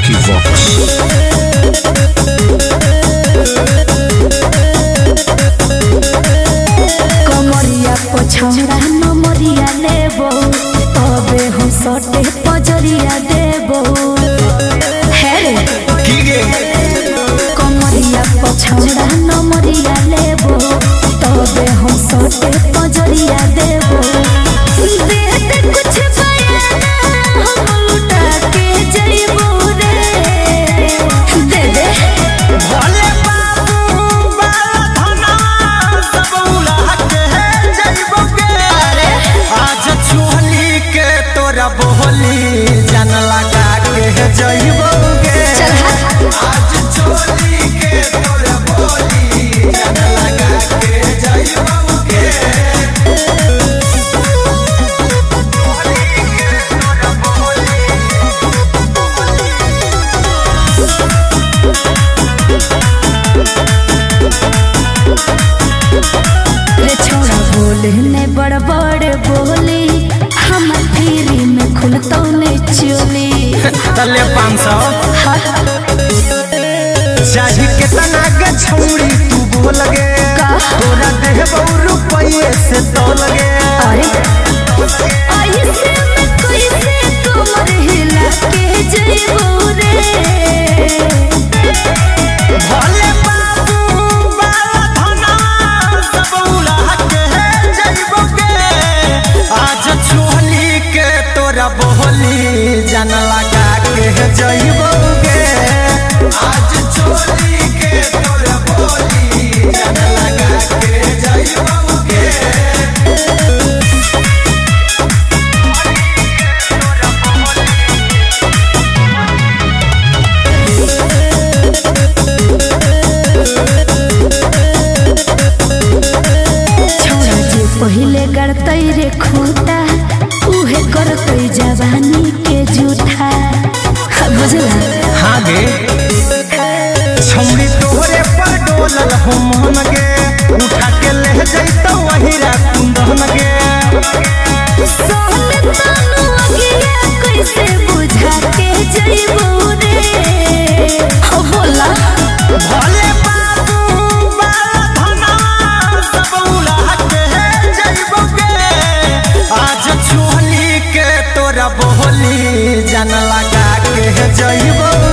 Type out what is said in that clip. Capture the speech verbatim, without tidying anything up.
Vicky Vox. कमरिया पछौड़ा नमरिया लेबो तबे हम सटे पजरिया देबो हे रे कमरिया पछौड़ा नमरिया लेबो तबे हम सटे पजरिया देबो दे दे कुछ बयाना हम लुटा के जइबो रे दे दे भोले बाबू बाला धना सब उड़ा के जइबो के आज चोली के तोरा बोली जन लगा के जइबो के आज चोली के तोरा बोली जन लगा के जइबो के चोली के तोरा बोली रे छोड़ा बोले ने बड़ बड़ बोली हम फिरी में खुलतो ने चोली तले पाँच सौ चाही कितना के छौड़ी तू बोल गे तोरा देह बहु रुपये से तो लगे अरे ऐसे में कोई से कमर हिला के जइबो रे भोले बाबू बाला धना सब उड़ा के जइबो के आज चोली के तोरा बोली जन लगा के जइबो के आज चोली के तोरा बोली जन लगा के जइबो के छोड़ा जे पहिले गड़तै रे खूटा उहे करतै जवानी के झूठा बुझला हाँ गे छौड़ी तोहरे पर डोलल हो मन गे उठा के ले जैतो वही रात कुंदन गे सोहले तानु अगिया कैसे बुझा के जइबो रे हो बोला भोले बाबू बाला धना सब उड़ा के जइबो के आज चोली के तोरा बोली जन लगा के जइबो